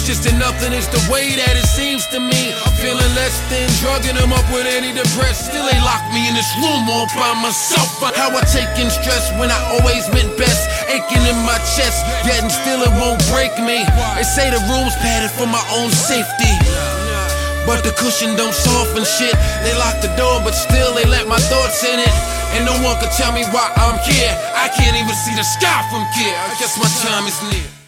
just that nothing is the way that it seems to me. I'm feeling less than, drugging them up with antidepressants. Still they lock me in this room all by myself. How I take in stress when I always meant best. Aching in my chest, yet and still it won't break me. They say the room's padded for my own safety, but the cushion don't soften shit. They lock the door, but still they let my thoughts in it. And no one can tell me why I'm here. I can't even see the sky from here. I guess my time is near.